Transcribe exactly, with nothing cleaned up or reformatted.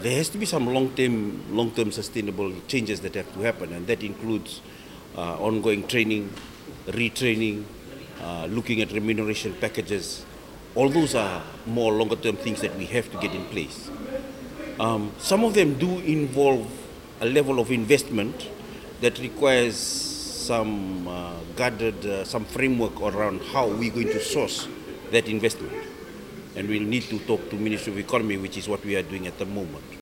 There has to be some long-term, long-term sustainable changes that have to happen, and that includes uh, ongoing training, retraining, uh, looking at remuneration packages. All those are more longer-term things that we have to get in place. Um, some of them do involve a level of investment that requires some uh, guarded, uh, some framework around how we're going to source that investment. And we'll need to talk to Ministry of Economy, which is what we are doing at the moment.